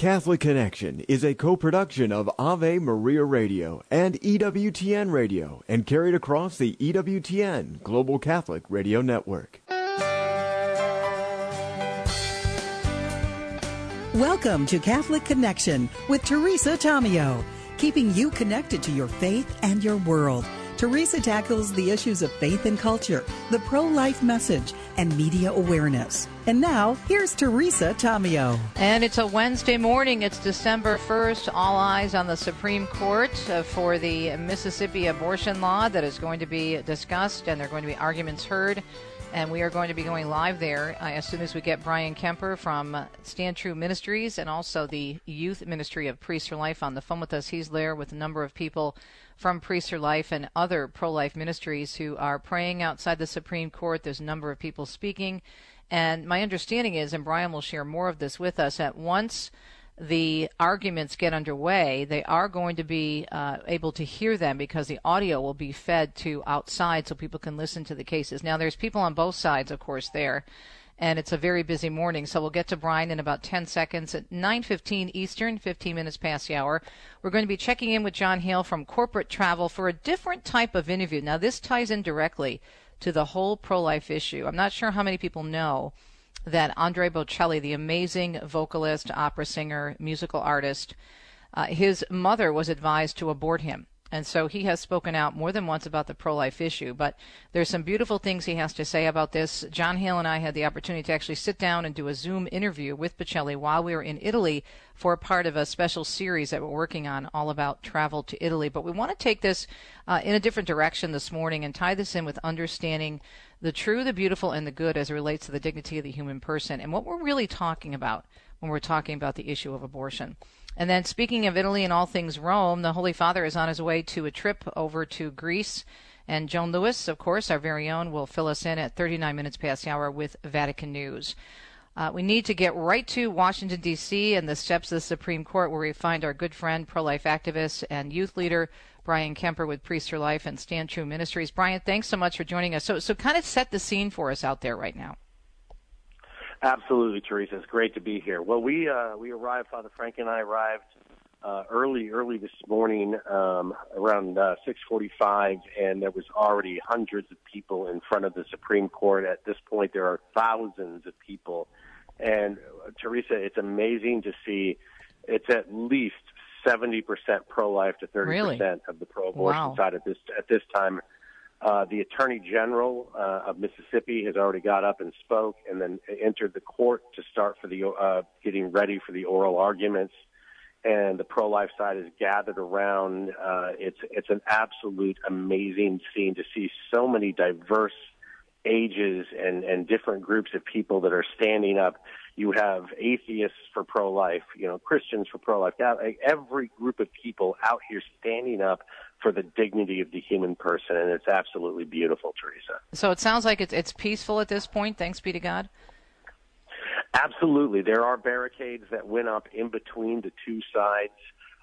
Catholic Connection is a co-production of Ave Maria Radio and EWTN Radio and carried across the EWTN Global Catholic Radio Network. Welcome to Catholic Connection with Teresa Tomeo, keeping you connected to your faith and your world. Teresa tackles the issues of faith and culture, the pro-life message, and media awareness. And now, here's Teresa Tomeo. And it's a Wednesday morning. It's December 1st. All eyes on the Supreme Court for the Mississippi abortion law that is going to be discussed, and there are going to be arguments heard. And we are going to be going live there as soon as we get Brian Kemper from Stand True Ministries and also the Youth Ministry of Priests for Life on the phone with us. He's there with a number of people from Priests for Life and other pro-life ministries who are praying outside the Supreme Court. There's a number of people speaking. And my understanding is, and Brian will share more of this with us, that once the arguments get underway, they are going to be able to hear them because the audio will be fed to outside so people can listen to the cases. Now, there's people on both sides, of course, there, and it's a very busy morning, so we'll get to Brian in about 10 seconds at 9:15 Eastern, 15 minutes past the hour. We're going to be checking in with John Hale from Corporate Travel for a different type of interview. Now, this ties in directly to the whole pro-life issue. I'm not sure how many people know that Andrea Bocelli, the amazing vocalist, opera singer, musical artist, his mother was advised to abort him. And so he has spoken out more than once about the pro-life issue. But there's some beautiful things he has to say about this. John Hale and I had the opportunity to actually sit down and do a Zoom interview with Bocelli while we were in Italy for a part of a special series that we're working on all about travel to Italy. But we want to take this in a different direction this morning and tie this in with understanding the true, the beautiful, and the good as it relates to the dignity of the human person and what we're really talking about when we're talking about the issue of abortion. And then speaking of Italy and all things Rome, the Holy Father is on his way to a trip over to Greece. And Joan Lewis, of course, our very own, will fill us in at 39 minutes past the hour with Vatican News. We need to get right to Washington, D.C. and the steps of the Supreme Court where we find our good friend, pro-life activist and youth leader, Brian Kemper with Priests for Life and Stand True Ministries. Brian, thanks so much for joining us. So kind of set the scene for us out there right now. Absolutely, Teresa. It's great to be here. Well, we arrived, Father Frank and I arrived early this morning, around 6:45, and there was already hundreds of people in front of the Supreme Court. At this point, there are thousands of people. And, Teresa, it's amazing to see it's at least 70% pro-life to 30% of the pro-abortion side at this time. The Attorney General of Mississippi has already got up and spoke and then entered the court to start for the getting ready for the oral arguments. And the pro-life side is gathered around. It's an absolute amazing scene to see so many diverse ages and different groups of people that are standing up. You have atheists for pro-life, Christians for pro-life. Every group of people out here standing up for the dignity of the human person, and it's absolutely beautiful, Teresa. So it sounds like it's peaceful at this point, thanks be to God? Absolutely. There are barricades that went up in between the two sides.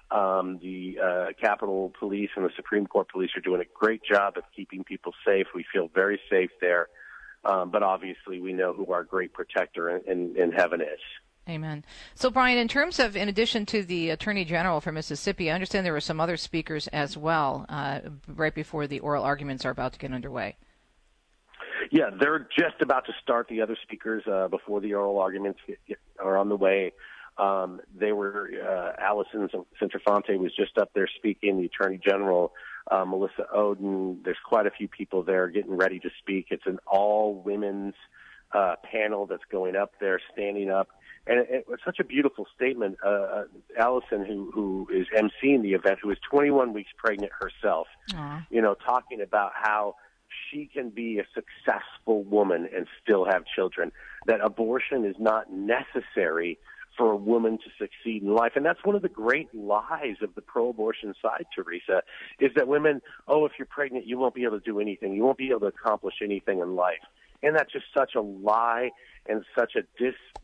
The Capitol Police and the Supreme Court Police are doing a great job of keeping people safe. We feel very safe there. But obviously we know who our great protector in heaven is. Amen. So, Brian, in terms of, in addition to the Attorney General for Mississippi, I understand there were some other speakers as well right before the oral arguments are about to get underway. Yeah, they're just about to start. The other speakers before the oral arguments are on the way. They were Allison Centrofonte was just up there speaking. The Attorney General, Melissa Oden. There's quite a few people there getting ready to speak. It's an all-women's panel that's going up there, standing up. And it was such a beautiful statement. Allison, who is emceeing the event, who is 21 weeks pregnant herself, talking about how she can be a successful woman and still have children, that abortion is not necessary for a woman to succeed in life. And that's one of the great lies of the pro-abortion side, Teresa, is that women, if you're pregnant, you won't be able to do anything. You won't be able to accomplish anything in life. And that's just such a lie and such a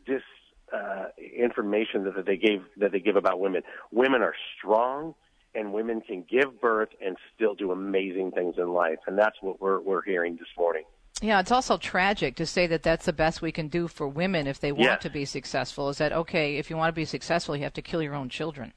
information that they give about women. Women are strong, and women can give birth and still do amazing things in life, and that's what we're hearing this morning. Yeah, it's also tragic to say that that's the best we can do for women if they want to be successful. Is that, okay, if you want to be successful, you have to kill your own children?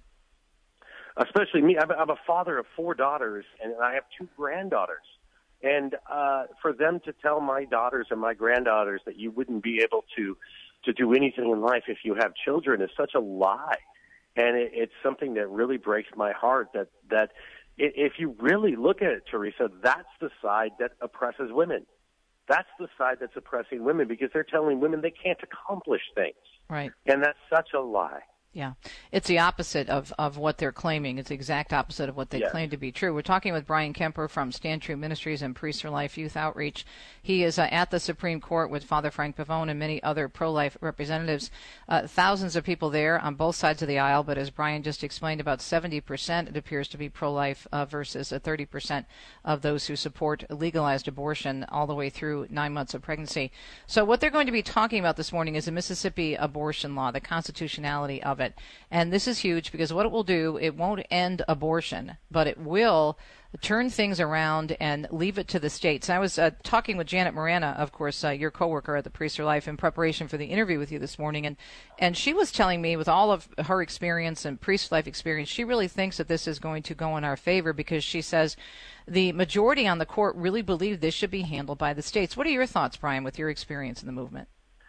Especially me. I'm a father of 4 daughters, and I have 2 granddaughters. And for them to tell my daughters and my granddaughters that you wouldn't be able to do anything in life if you have children is such a lie. And it's something that really breaks my heart that if you really look at it, Teresa, that's the side that oppresses women. That's the side that's oppressing women because they're telling women they can't accomplish things. Right. And that's such a lie. Yeah, it's the opposite of what they're claiming. It's the exact opposite of what they claim to be true. We're talking with Brian Kemper from Stand True Ministries and Priests for Life Youth Outreach. He is at the Supreme Court with Father Frank Pavone and many other pro-life representatives. Thousands of people there on both sides of the aisle, but as Brian just explained, about 70% it appears to be pro-life versus 30% of those who support legalized abortion all the way through 9 months of pregnancy. So what they're going to be talking about this morning is the Mississippi abortion law, the constitutionality of it. And this is huge because what it will do, it won't end abortion, but it will turn things around and leave it to the states. I was talking with Janet Morana, of course, your coworker at the Priests for Life, in preparation for the interview with you this morning, and she was telling me, with all of her experience and Priests for Life experience, she really thinks that this is going to go in our favor because she says the majority on the court really believe this should be handled by the states. What are your thoughts, Brian, with your experience in the movement?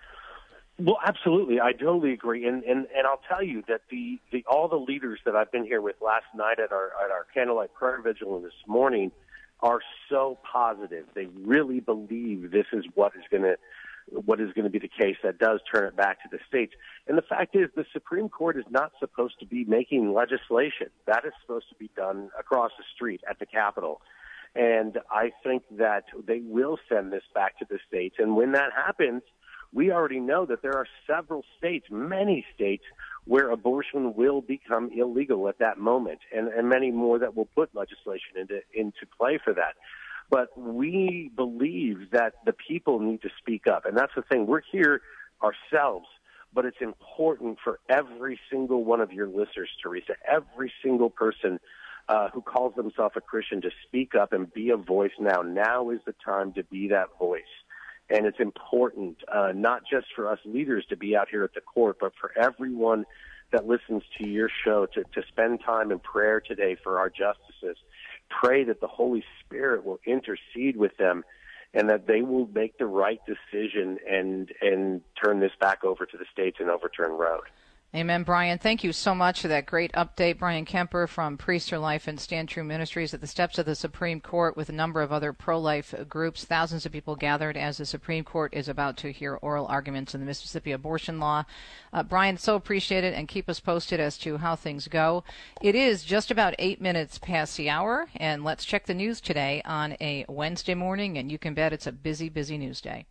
Well, absolutely. I totally agree. And I'll tell you that all the leaders that I've been here with last night at our candlelight prayer vigil and this morning are so positive. They really believe this is what is going to be the case that does turn it back to the states. And the fact is the Supreme Court is not supposed to be making legislation. That is supposed to be done across the street at the Capitol. And I think that they will send this back to the states. And when that happens, we already know that there are several states, many states, where abortion will become illegal at that moment, and many more that will put legislation into play for that. But we believe that the people need to speak up, and that's the thing. We're here ourselves, but it's important for every single one of your listeners, Teresa, every single person who calls themselves a Christian to speak up and be a voice now. Now is the time to be that voice. And it's important, not just for us leaders to be out here at the court, but for everyone that listens to your show to spend time in prayer today for our justices. Pray that the Holy Spirit will intercede with them and that they will make the right decision and turn this back over to the states and overturn Roe. Amen, Brian. Thank you so much for that great update. Brian Kemper from Priests for Life and Stand True Ministries at the steps of the Supreme Court with a number of other pro-life groups. Thousands of people gathered as the Supreme Court is about to hear oral arguments in the Mississippi abortion law. Brian, so appreciate it, and keep us posted as to how things go. It is just about 8 minutes past the hour, and let's check the news today on a Wednesday morning, and you can bet it's a busy, busy news day.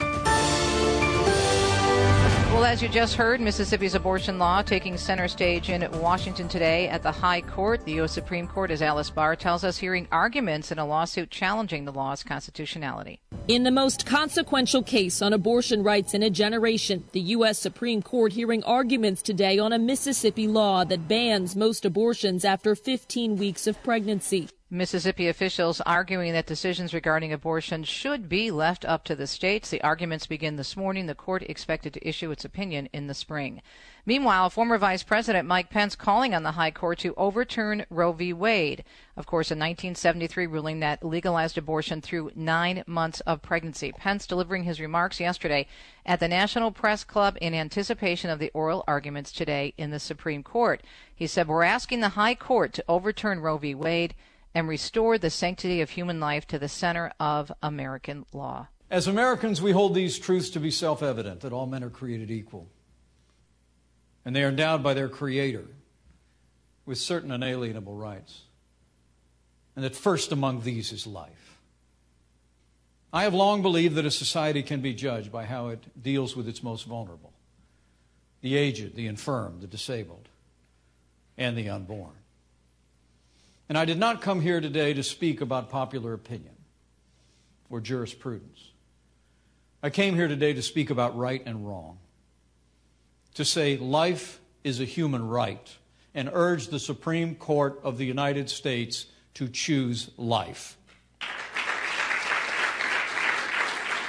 Well, as you just heard, Mississippi's abortion law taking center stage in Washington today at the High Court. The U.S. Supreme Court, as Alice Barr tells us, hearing arguments in a lawsuit challenging the law's constitutionality. In the most consequential case on abortion rights in a generation, the U.S. Supreme Court hearing arguments today on a Mississippi law that bans most abortions after 15 weeks of pregnancy. Mississippi officials arguing that decisions regarding abortion should be left up to the states. The arguments begin this morning. The court expected to issue its opinion in the spring. Meanwhile, former Vice President Mike Pence calling on the High Court to overturn Roe v. Wade. Of course, a 1973 ruling that legalized abortion through 9 months of pregnancy. Pence delivering his remarks yesterday at the National Press Club in anticipation of the oral arguments today in the Supreme Court. He said, "We're asking the High Court to overturn Roe v. Wade and restore the sanctity of human life to the center of American law." As Americans, we hold these truths to be self-evident, that all men are created equal, and they are endowed by their Creator with certain unalienable rights, and that first among these is life. I have long believed that a society can be judged by how it deals with its most vulnerable, the aged, the infirm, the disabled, and the unborn. And I did not come here today to speak about popular opinion or jurisprudence. I came here today to speak about right and wrong, to say life is a human right, and urge the Supreme Court of the United States to choose life.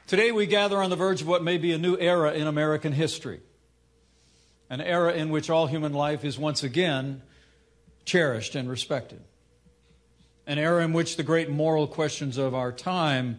Today we gather on the verge of what may be a new era in American history, an era in which all human life is once again cherished and respected, an era in which the great moral questions of our time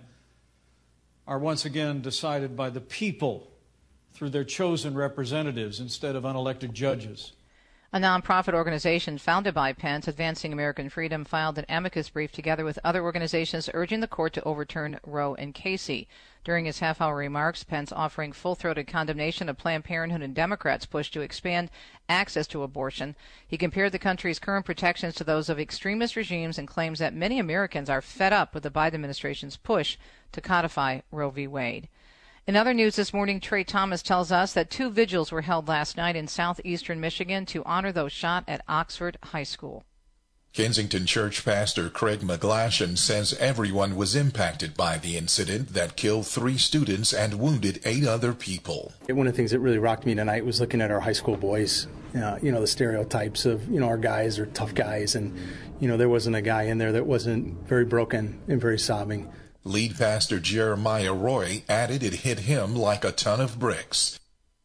are once again decided by the people through their chosen representatives instead of unelected judges. A nonprofit organization founded by Pence, Advancing American Freedom, filed an amicus brief together with other organizations urging the court to overturn Roe and Casey. During his half-hour remarks, Pence offering full-throated condemnation of Planned Parenthood and Democrats' push to expand access to abortion. He compared the country's current protections to those of extremist regimes and claims that many Americans are fed up with the Biden administration's push to codify Roe v. Wade. In other news this morning, Trey Thomas tells us that 2 vigils were held last night in southeastern Michigan to honor those shot at Oxford High School. Kensington Church pastor Craig McGlashan says everyone was impacted by the incident that killed 3 students and wounded 8 other people. One of the things that really rocked me tonight was looking at our high school boys, the stereotypes of, our guys are tough guys. And, there wasn't a guy in there that wasn't very broken and very sobbing. Lead pastor Jeremiah Roy added it hit him like a ton of bricks.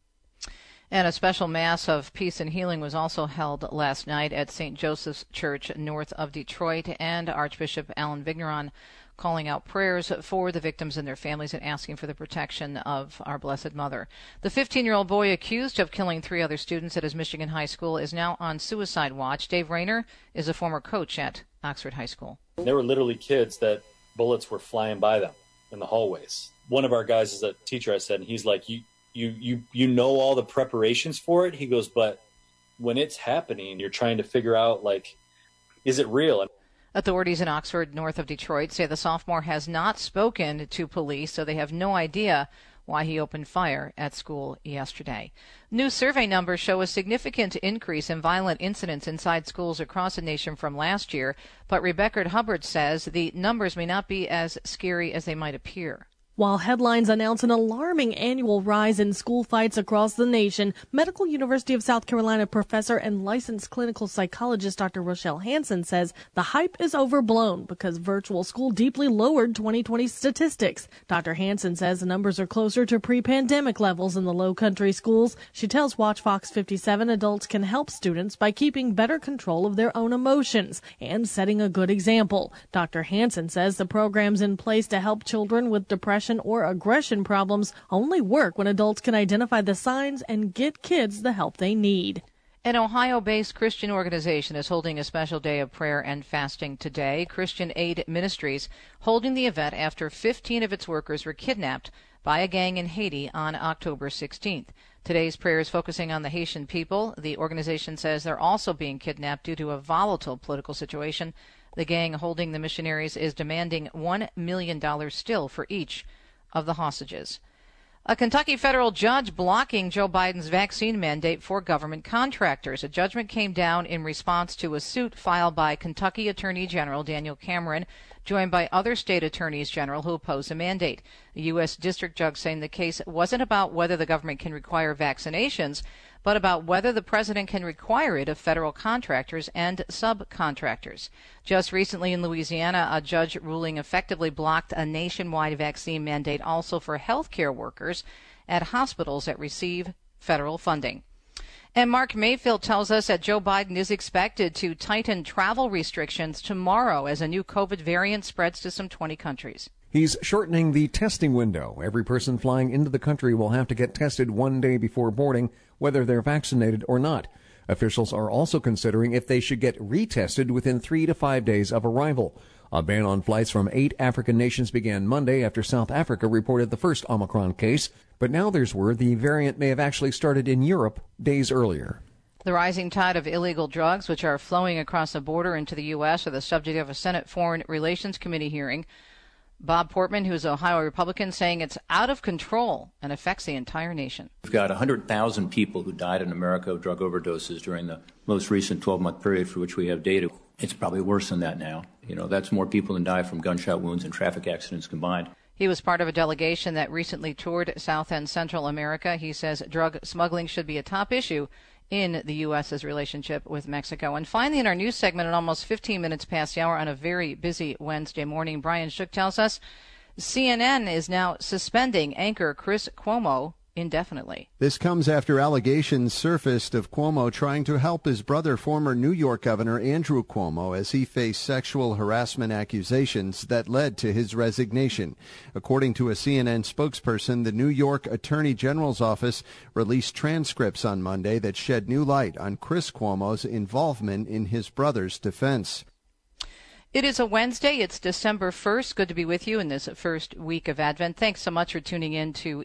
And a special Mass of Peace and Healing was also held last night at St. Joseph's Church north of Detroit, and Archbishop Alan Vigneron calling out prayers for the victims and their families and asking for the protection of our Blessed Mother. The 15-year-old boy accused of killing 3 other students at his Michigan high school is now on suicide watch. Dave Rayner is a former coach at Oxford High School. There were literally kids that bullets were flying by them in the hallways. One of our guys is a teacher, I said, and he's like, you know all the preparations for it? He goes, but when it's happening, you're trying to figure out, is it real? Authorities in Oxford, north of Detroit, say the sophomore has not spoken to police, so they have no idea why he opened fire at school yesterday. New survey numbers show a significant increase in violent incidents inside schools across the nation from last year, but Rebecca Hubbard says the numbers may not be as scary as they might appear. While headlines announce an alarming annual rise in school fights across the nation, Medical University of South Carolina professor and licensed clinical psychologist Dr. Rochelle Hansen says the hype is overblown because virtual school deeply lowered 2020 statistics. Dr. Hansen says the numbers are closer to pre-pandemic levels in the low country schools. She tells Watch Fox 57 adults can help students by keeping better control of their own emotions and setting a good example. Dr. Hansen says the programs in place to help children with depression or aggression problems only work when adults can identify the signs and get kids the help they need. An Ohio-based Christian organization is holding a special day of prayer and fasting today. Christian Aid Ministries holding the event after 15 of its workers were kidnapped by a gang in Haiti on October 16th. Today's prayer is focusing on the Haitian people. The organization says they're also being kidnapped due to a volatile political situation. The gang holding the missionaries is demanding $1 million still for each of the hostages. A Kentucky federal judge blocking Joe Biden's vaccine mandate for government contractors. A judgment came down in response to a suit filed by Kentucky Attorney General Daniel Cameron, joined by other state attorneys general who oppose the mandate. A U.S. district judge saying the case wasn't about whether the government can require vaccinations, but about whether the president can require it of federal contractors and subcontractors. Just recently in Louisiana, a judge ruling effectively blocked a nationwide vaccine mandate also for healthcare workers at hospitals that receive federal funding. And Mark Mayfield tells us that Joe Biden is expected to tighten travel restrictions tomorrow as a new COVID variant spreads to some 20 countries. He's shortening the testing window. Every person flying into the country will have to get tested 1 day before boarding, whether they're vaccinated or not. Officials are also considering if they should get retested within 3 to 5 days of arrival. A ban on flights from 8 African nations began Monday after South Africa reported the first Omicron case. But now there's word the variant may have actually started in Europe days earlier. The rising tide of illegal drugs, which are flowing across the border into the U.S., are the subject of a Senate Foreign Relations Committee hearing. Bob Portman, who's an Ohio Republican, saying it's out of control and affects the entire nation. We've got 100,000 people who died in America of drug overdoses during the most recent 12-month period for which we have data. It's probably worse than that now. That's more people than die from gunshot wounds and traffic accidents combined. He was part of a delegation that recently toured South and Central America. He says drug smuggling should be a top issue in the U.S.'s relationship with Mexico. And finally, in our news segment at almost 15 minutes past the hour on a very busy Wednesday morning, Brian Shook tells us CNN is now suspending anchor Chris Cuomo indefinitely. This comes after allegations surfaced of Cuomo trying to help his brother, former New York Governor Andrew Cuomo, as he faced sexual harassment accusations that led to his resignation. According to a CNN spokesperson, the New York Attorney General's office released transcripts on Monday that shed new light on Chris Cuomo's involvement in his brother's defense. It is a Wednesday. It's December 1st. Good to be with you in this first week of Advent. Thanks so much for tuning in to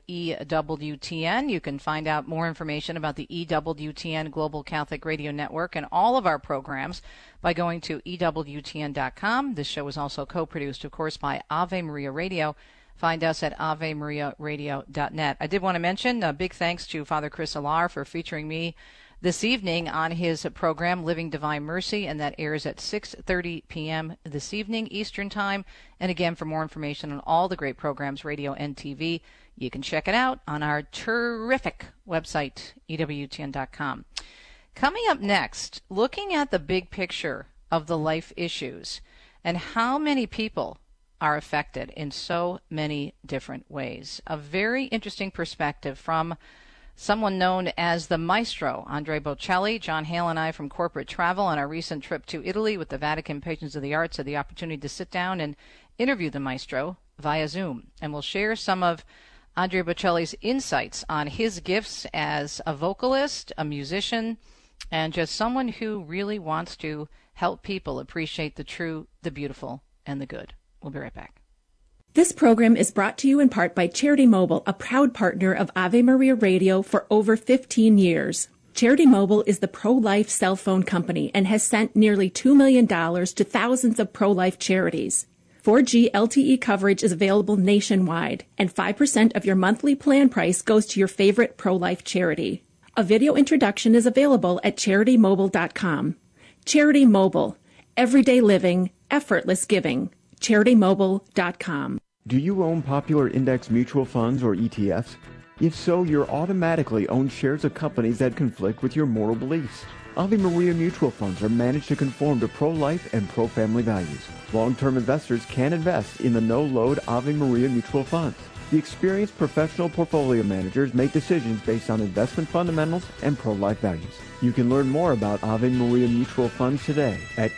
EWTN. You can find out more information about the EWTN Global Catholic Radio Network and all of our programs by going to EWTN.com. This show is also co-produced, of course, by Ave Maria Radio. Find us at AveMariaRadio.net. I did want to mention a big thanks to Father Chris Alar for featuring me this evening on his program, Living Divine Mercy, and that airs at 6:30 p.m. this evening, Eastern Time. And again, for more information on all the great programs, radio and TV, you can check it out on our terrific website, EWTN.com. Coming up next, looking at the big picture of the life issues and how many people are affected in so many different ways. A very interesting perspective from someone known as the Maestro, Andrea Bocelli. John Hale and I from Corporate Travel on our recent trip to Italy with the Vatican Patrons of the Arts had the opportunity to sit down and interview the Maestro via Zoom. And we'll share some of Andrea Bocelli's insights on his gifts as a vocalist, a musician, and just someone who really wants to help people appreciate the true, the beautiful, and the good. We'll be right back. This program is brought to you in part by Charity Mobile, a proud partner of Ave Maria Radio for over 15 years. Charity Mobile is the pro-life cell phone company and has sent nearly $2 million to thousands of pro-life charities. 4G LTE coverage is available nationwide, and 5% of your monthly plan price goes to your favorite pro-life charity. A video introduction is available at CharityMobile.com. Charity Mobile. Everyday living, effortless giving. CharityMobile.com. Do you own popular index mutual funds or ETFs? If so, you're automatically own shares of companies that conflict with your moral beliefs. Ave Maria mutual funds are managed to conform to pro-life and pro-family values. Long-term investors can invest in the no-load Ave Maria mutual funds. The experienced professional portfolio managers make decisions based on investment fundamentals and pro-life values. You can learn more about Ave Maria mutual funds today at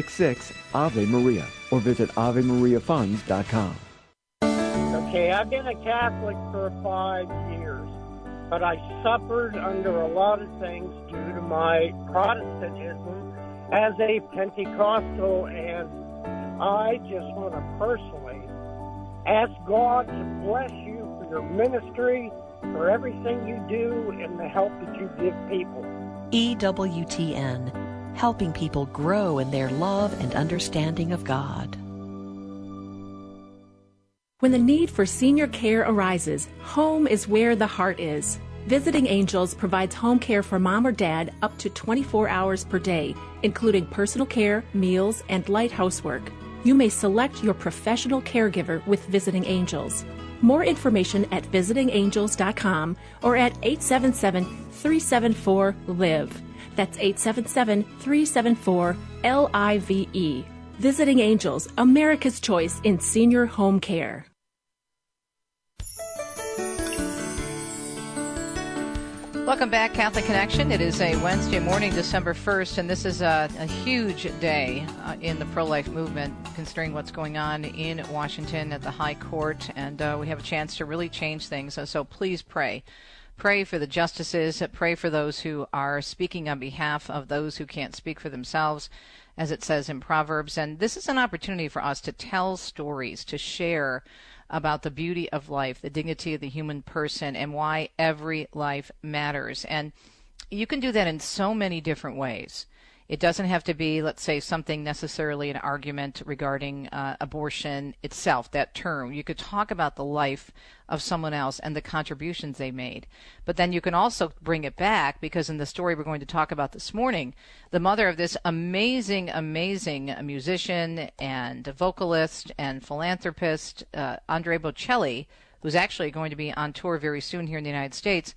866-AVE-MARIA or visit AveMariaFunds.com. Okay, I've been a Catholic for 5 years, but I suffered under a lot of things due to my Protestantism as a Pentecostal, and I just want to personally ask God to bless you for your ministry, for everything you do, and the help that you give people. EWTN, helping people grow in their love and understanding of God. When the need for senior care arises, home is where the heart is. Visiting Angels provides home care for mom or dad up to 24 hours per day, including personal care, meals, and light housework. You may select your professional caregiver with Visiting Angels. More information at visitingangels.com or at 877-374-LIVE. That's 877-374-LIVE. Visiting Angels, America's choice in senior home care. Welcome back, Catholic Connection. It is a Wednesday morning, December 1st, and this is a huge day in the pro-life movement, considering what's going on in Washington at the High Court, and we have a chance to really change things. So please pray. Pray for the justices. Pray for those who are speaking on behalf of those who can't speak for themselves, as it says in Proverbs. And this is an opportunity for us to tell stories, to share about the beauty of life, the dignity of the human person, and why every life matters. And you can do that in so many different ways. It doesn't have to be, let's say, something necessarily an argument regarding abortion itself, that term. You could talk about the life of someone else and the contributions they made. But then you can also bring it back, because in the story we're going to talk about this morning, the mother of this amazing musician and vocalist and philanthropist, Andrea Bocelli, who's actually going to be on tour very soon here in the United States,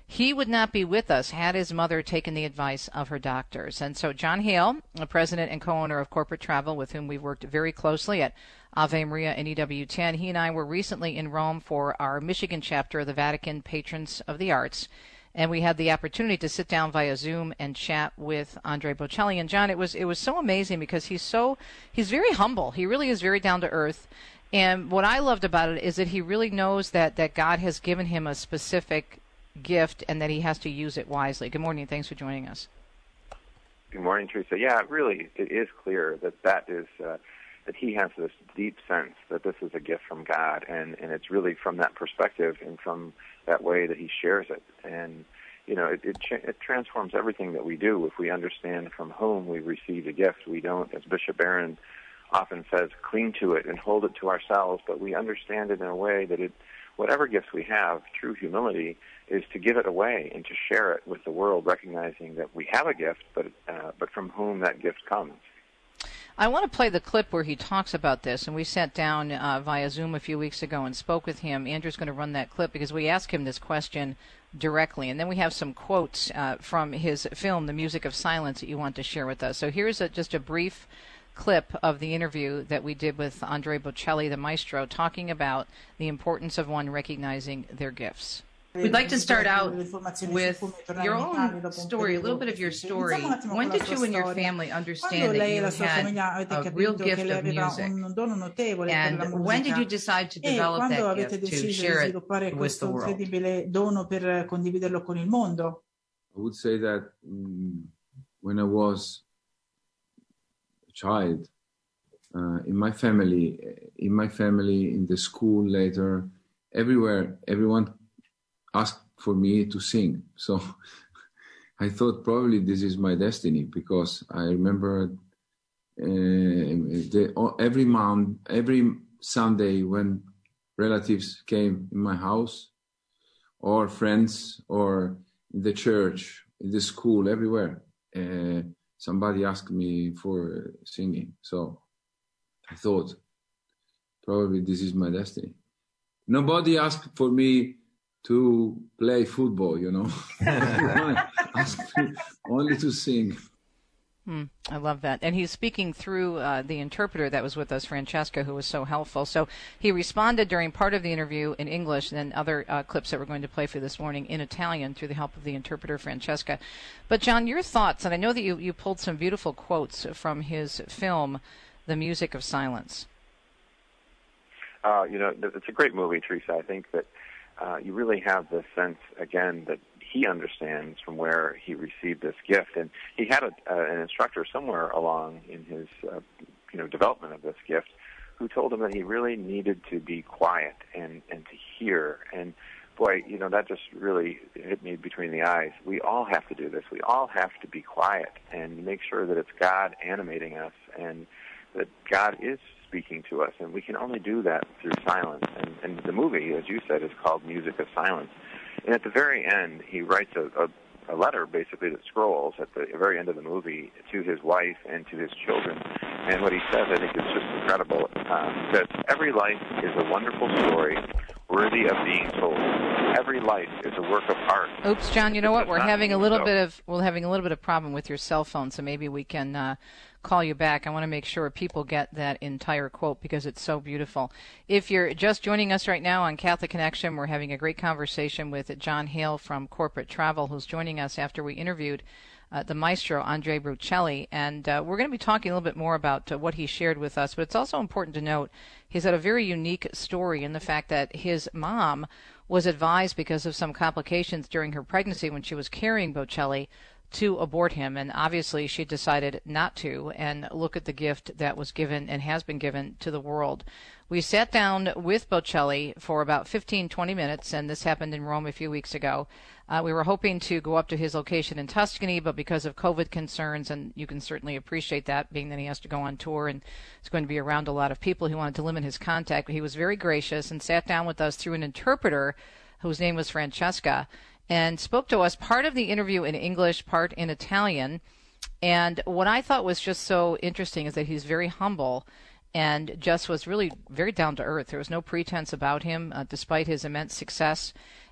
he would not be with us had his mother taken the advice of her doctors. And so John Hale, the president and co-owner of Corporate Travel, with whom we've worked very closely at Ave Maria and EWTN, he and I were recently in Rome for our Michigan chapter of the Vatican Patrons of the Arts. And we had the opportunity to sit down via Zoom and chat with Andrea Bocelli. And John, it was so amazing because he's very humble. He really is very down to earth. And what I loved about it is that he really knows that God has given him a specific gift and that he has to use it wisely. Good morning. Thanks for joining us. Good morning, Teresa. Yeah, really, it is clear that he has this deep sense that this is a gift from God, and it's really from that perspective and from that way that he shares it. And, it transforms everything that we do if we understand from whom we receive a gift. We don't, as Bishop Barron often says, cling to it and hold it to ourselves, but we understand it in a way that whatever gifts we have, true humility is to give it away and to share it with the world, recognizing that we have a gift, but from whom that gift comes. I want to play the clip where he talks about this, and we sat down via Zoom a few weeks ago and spoke with him. Andrew's going to run that clip because we asked him this question directly, and then we have some quotes from his film, The Music of Silence, that you want to share with us. So here's just a brief clip of the interview that we did with Andrea Bocelli, the maestro, talking about the importance of one recognizing their gifts. We'd like to start out with your own story, a little bit of your story. When did you and your family understand that you had a real gift of music? And when did you decide to develop that gift to share it with the world? I would say that when I was a child, in my family, in the school later, everywhere, everyone asked for me to sing. So I thought probably this is my destiny, because I remember every Sunday when relatives came in my house, or friends, or in the church, in the school, everywhere, somebody asked me for singing. So I thought probably this is my destiny. Nobody asked for me to play football, asked me only to sing. I love that. And he's speaking through the interpreter that was with us, Francesca, who was so helpful. So he responded during part of the interview in English, and then other clips that we're going to play for this morning in Italian through the help of the interpreter, Francesca. But, John, your thoughts, and I know that you pulled some beautiful quotes from his film, The Music of Silence. It's a great movie, Teresa. I think that you really have the sense, again, that he understands from where he received this gift. And he had an instructor somewhere along in his development of this gift who told him that he really needed to be quiet and to hear. And, boy, that just really hit me between the eyes. We all have to do this. We all have to be quiet and make sure that it's God animating us and that God is speaking to us, and we can only do that through silence. And the movie, as you said, is called Music of Silence. And at the very end, he writes a letter, basically, that scrolls at the very end of the movie to his wife and to his children. And what he says, I think, is just incredible. That every life is a wonderful story worthy of being told. Every life is a work of art. Oops, John, you know what? We're having a little bit of problem with your cell phone, so maybe we can call you back. I want to make sure people get that entire quote because it's so beautiful. If you're just joining us right now on Catholic Connection, we're having a great conversation with John Hale from Corporate Travel, who's joining us after we interviewed the maestro, Andrea Bocelli, and we're going to be talking a little bit more about what he shared with us, but it's also important to note he's had a very unique story in the fact that his mom was advised because of some complications during her pregnancy when she was carrying Bocelli to abort him, and obviously she decided not to, and look at the gift that was given and has been given to the world. We sat down with Bocelli for about 15-20 minutes, and this happened in Rome a few weeks ago. We were hoping to go up to his location in Tuscany, but because of COVID concerns, and you can certainly appreciate that, being that he has to go on tour and is going to be around a lot of people, he wanted to limit his contact. But he was very gracious and sat down with us through an interpreter whose name was Francesca, and spoke to us part of the interview in English, part in Italian. And what I thought was just so interesting is that he's very humble and just was really very down to earth. There was no pretense about him, despite his immense success.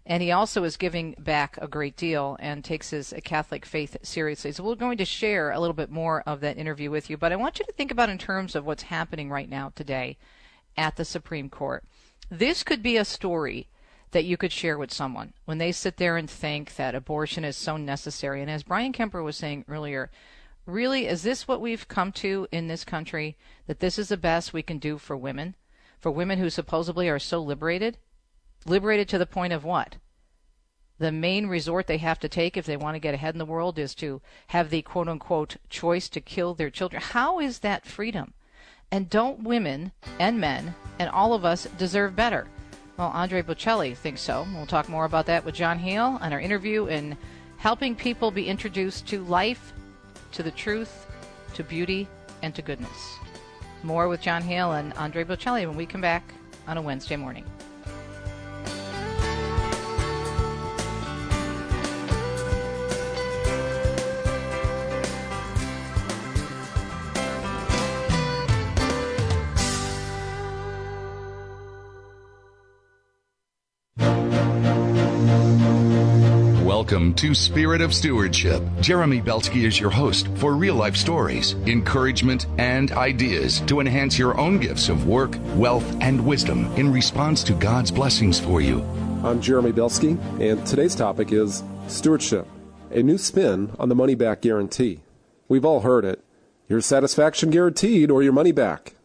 And he also is giving back a great deal and takes his Catholic faith seriously. So we're going to share a little bit more of that interview with you. But I want you to think about in terms of what's happening right now today at the Supreme Court. This could be a story that you could share with someone when they sit there and think that abortion is so necessary. And as Brian Kemper was saying earlier, really, is this what we've come to in this country, that this is the best we can do for women who supposedly are so liberated? Liberated to the point of what? The main resort they have to take if they want to get ahead in the world is to have the quote-unquote choice to kill their children. How is that freedom? And don't women and men and all of us deserve better? Well, Andre Bocelli thinks so. We'll talk more about that with John Hale and our interview in helping people be introduced to life, to the truth, to beauty, and to goodness. More with John Hale and Andre Bocelli when we come back on a Wednesday morning. Welcome to Spirit of Stewardship. Jeremy Belsky is your host for real-life stories, encouragement, and ideas to enhance your own gifts of work, wealth, and wisdom in response to God's blessings for you. I'm Jeremy Belsky, and today's topic is stewardship, a new spin on the money-back guarantee. We've all heard it. Your satisfaction guaranteed or your money back.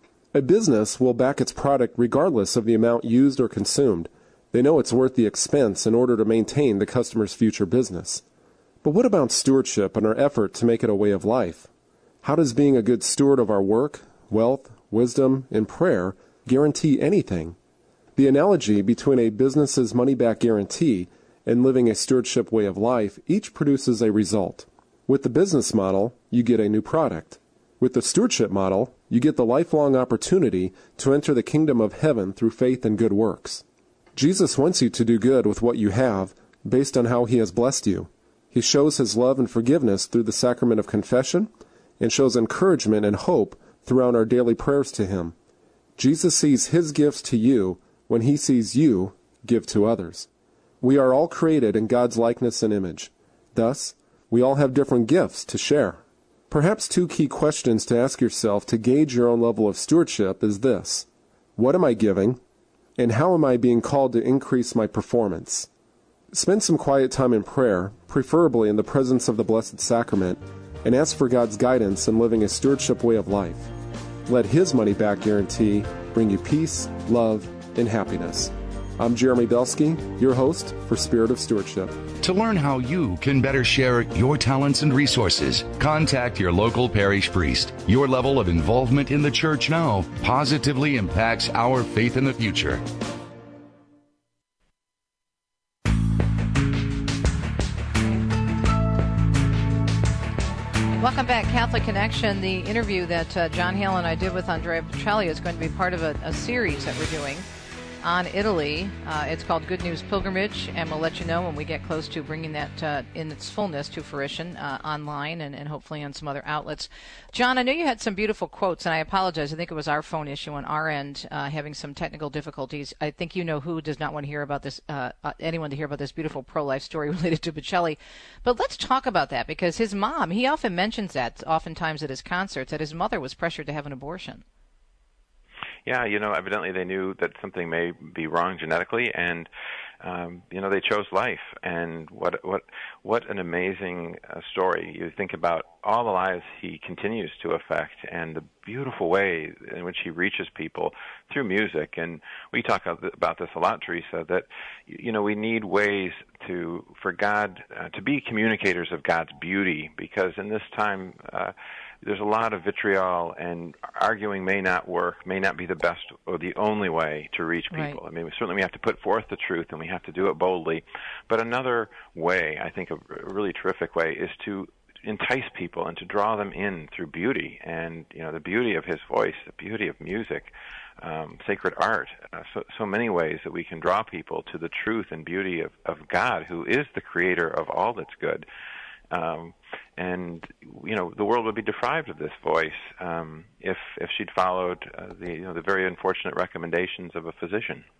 A business will back its product regardless of the amount used or consumed. They know it's worth the expense in order to maintain the customer's future business. But what about stewardship and our effort to make it a way of life? How does being a good steward of our work, wealth, wisdom, and prayer guarantee anything? The analogy between a business's money-back guarantee and living a stewardship way of life each produces a result. With the business model, you get a new product. With the stewardship model, you get the lifelong opportunity to enter the kingdom of heaven through faith and good works. Jesus wants you to do good with what you have based on how he has blessed you. He shows his love and forgiveness through the sacrament of confession and shows encouragement and hope throughout our daily prayers to him. Jesus sees his gifts to you when he sees you give to others. We are all created in God's likeness and image. Thus, we all have different gifts to share. Perhaps two key questions to ask yourself to gauge your own level of stewardship is this: what am I giving? And how am I being called to increase my performance? Spend some quiet time in prayer, preferably in the presence of the Blessed Sacrament, and ask for God's guidance in living a stewardship way of life. Let his money-back guarantee bring you peace, love, and happiness. I'm Jeremy Belsky, your host for Spirit of Stewardship. To learn how you can better share your talents and resources, contact your local parish priest. Your level of involvement in the church now positively impacts our faith in the future. Welcome back, Catholic Connection. The interview that John Hale and I did with Andrea Bocelli is going to be part of a series that we're doing on Italy. It's called Good News Pilgrimage, and we'll let you know when we get close to bringing that in its fullness to fruition online and hopefully on some other outlets. John, I know you had some beautiful quotes, and I apologize. I think it was our phone issue on our end having some technical difficulties. I think you know who does not want to hear about this, anyone to hear about this beautiful pro-life story related to Bocelli. But let's talk about that, because his mom, he often mentions that oftentimes at his concerts, that his mother was pressured to have an abortion. Yeah, evidently they knew that something may be wrong genetically, and they chose life. And what an amazing story! You think about all the lives he continues to affect, and the beautiful way in which he reaches people through music. And we talk about this a lot, Teresa. That we need ways for God to be communicators of God's beauty, because in this time. There's a lot of vitriol, and arguing may not work, may not be the best or the only way to reach people. Right. I mean, certainly we have to put forth the truth, and we have to do it boldly. But another way, I think a really terrific way, is to entice people and to draw them in through beauty. And, the beauty of his voice, the beauty of music, sacred art, so many ways that we can draw people to the truth and beauty of God, who is the creator of all that's good. And the world would be deprived of this voice if she'd followed the very unfortunate recommendations of a physician.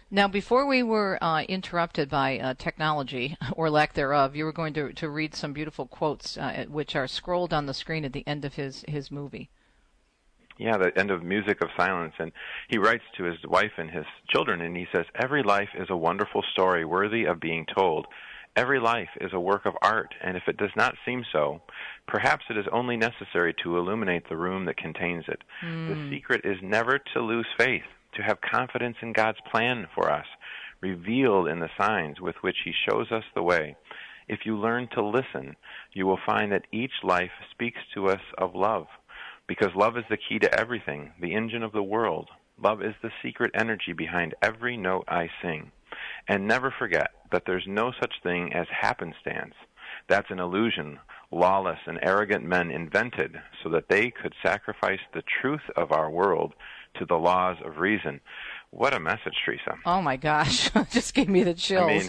Now, before we were interrupted by technology, or lack thereof, you were going to read some beautiful quotes, which are scrolled on the screen at the end of his movie. Yeah, the end of Music of Silence. And he writes to his wife and his children, and he says, "Every life is a wonderful story worthy of being told. Every life is a work of art, and if it does not seem so, perhaps it is only necessary to illuminate the room that contains it. The secret is never to lose faith, to have confidence in God's plan for us, revealed in the signs with which he shows us the way. If you learn to listen, you will find that each life speaks to us of love, because love is the key to everything, the engine of the world. Love is the secret energy behind every note I sing. And never forget that there's no such thing as happenstance. That's an illusion lawless and arrogant men invented so that they could sacrifice the truth of our world to the laws of reason." What a message, Teresa. Oh, my gosh. Just gave me the chills.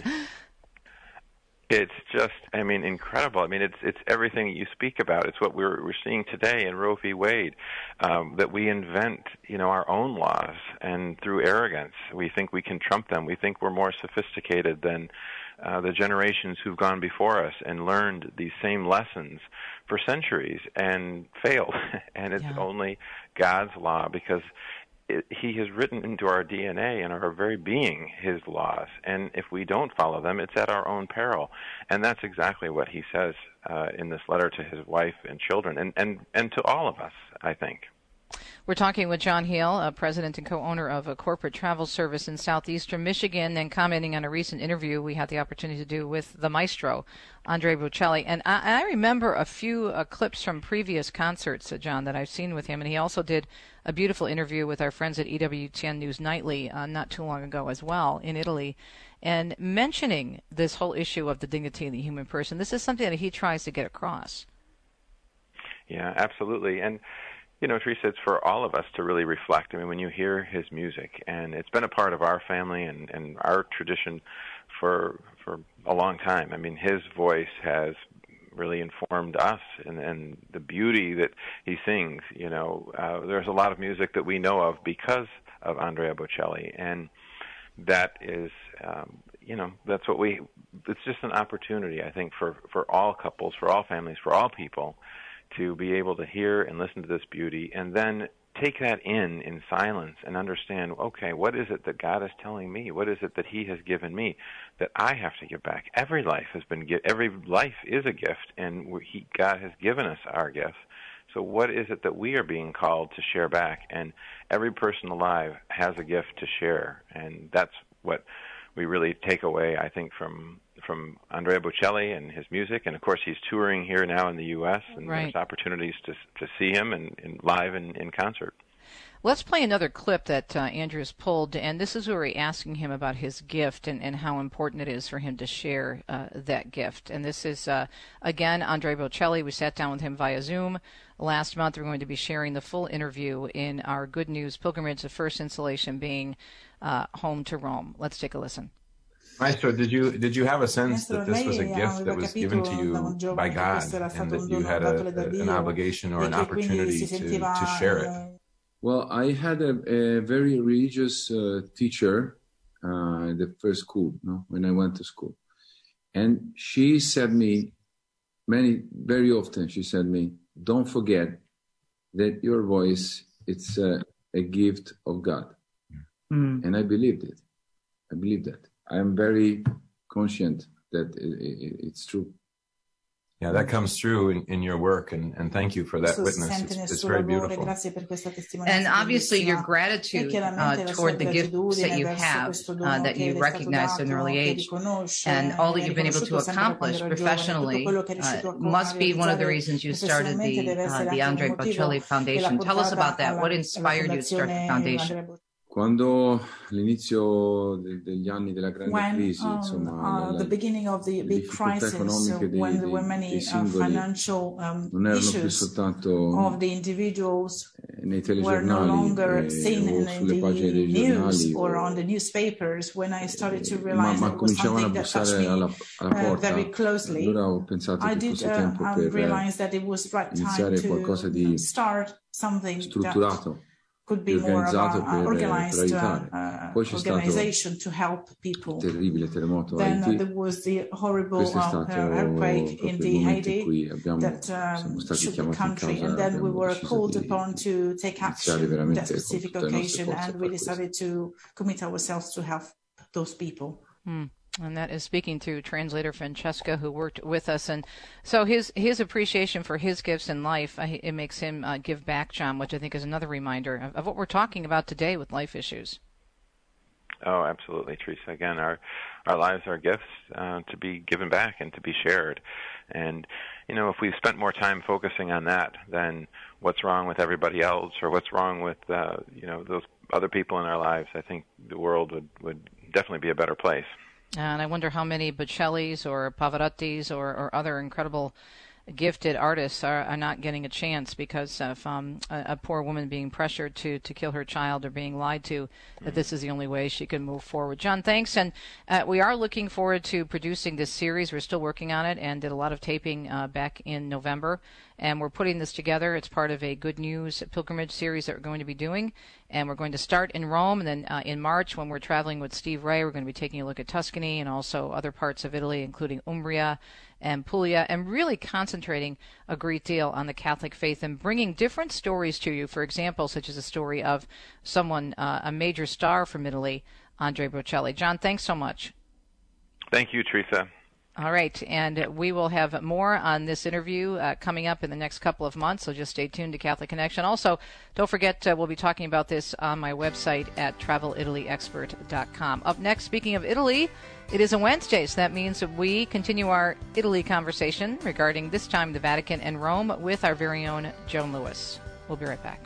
It's just, incredible. It's everything you speak about. It's what we're seeing today in Roe v. Wade, that we invent, our own laws, and through arrogance, we think we can trump them. We think we're more sophisticated than the generations who've gone before us and learned these same lessons for centuries and failed. And it's only God's law, because he has written into our DNA and our very being his laws, and if we don't follow them, it's at our own peril. And that's exactly what he says in this letter to his wife and children, and to all of us, I think. We're talking with John Heal, president and co-owner of a corporate travel service in southeastern Michigan, and commenting on a recent interview we had the opportunity to do with the maestro, Andrea Bocelli. And I remember a few clips from previous concerts, John, that I've seen with him, and he also did a beautiful interview with our friends at EWTN News Nightly not too long ago as well in Italy, and mentioning this whole issue of the dignity of the human person. This is something that he tries to get across. Yeah, absolutely. And Teresa, it's for all of us to really reflect. When you hear his music, and it's been a part of our family and our tradition for a long time. His voice has really informed us, and the beauty that he sings. There's a lot of music that we know of because of Andrea Bocelli, and that is, that's what it's just an opportunity, I think, for all couples, for all families, for all people, to be able to hear and listen to this beauty, and then take that in silence and understand, okay, what is it that God is telling me? What is it that he has given me that I have to give back? Every life is a gift, and God has given us our gifts. So what is it that we are being called to share back? And every person alive has a gift to share, and that's what we really take away, I think, from Andrea Bocelli and his music. And of course, he's touring here now in the U.S., and there's opportunities to see him in live in concert. Let's play another clip that Andrew's pulled, and this is where we're asking him about his gift and how important it is for him to share that gift. And this is, again, Andrea Bocelli. We sat down with him via Zoom last month. We're going to be sharing the full interview in our Good News Pilgrimage, the first installation being Home to Rome. Let's take a listen. Maestro, did you have a sense that this was a gift that was given to you by God, and that you had an obligation or an opportunity to share it? Well, I had a very religious teacher in the first school, when I went to school. And she said me very often, she said me, don't forget that your voice, it's a gift of God. And I believed it. I believe that. I am very conscient that it's true. Yeah, that comes through in your work, and thank you for that witness. It's very beautiful. And obviously your gratitude toward the gifts that you have, that you recognized at an early age, and all that you've been able to accomplish professionally must be one of the reasons you started the Andrea Bocelli Foundation. Tell us about that. What inspired you to start the foundation? Quando all'inizio degli anni della grande crisi, insomma, the beginning of the big crisis, when there were many financial issues of the individuals were no longer seen in the news or on the newspapers, when I started to realize that it was something that touched me very closely, I did realize that it was right time to start something that could be more of an organized organization to help people. Then there was the horrible earthquake in the Haiti that shook the country, and then we were called upon to take action on that specific occasion, and we decided to commit ourselves to help those people. And that is speaking to translator Francesca, who worked with us. And so his appreciation for his gifts in life, it makes him give back, John, which I think is another reminder of what we're talking about today with life issues. Oh, absolutely, Teresa. Again, our lives are gifts to be given back and to be shared. And, if we spent more time focusing on that than what's wrong with everybody else or what's wrong with, those other people in our lives, I think the world would definitely be a better place. And I wonder how many Bocellis or Pavarottis or other incredible gifted artists are not getting a chance because of a poor woman being pressured to kill her child or being lied to, that this is the only way she can move forward. John, thanks. And we are looking forward to producing this series. We're still working on it and did a lot of taping back in November. And we're putting this together. It's part of a Good News pilgrimage series that we're going to be doing. And we're going to start in Rome. And then in March, when we're traveling with Steve Ray, we're going to be taking a look at Tuscany and also other parts of Italy, including Umbria and Puglia, and really concentrating a great deal on the Catholic faith and bringing different stories to you. For example, such as a story of someone, a major star from Italy, Andrea Bocelli. John, thanks so much. Thank you, Teresa. All right, and we will have more on this interview coming up in the next couple of months, so just stay tuned to Catholic Connection. Also, don't forget, we'll be talking about this on my website at travelitalyexpert.com. Up next, speaking of Italy, it is a Wednesday, so that means that we continue our Italy conversation regarding this time the Vatican and Rome with our very own Joan Lewis. We'll be right back.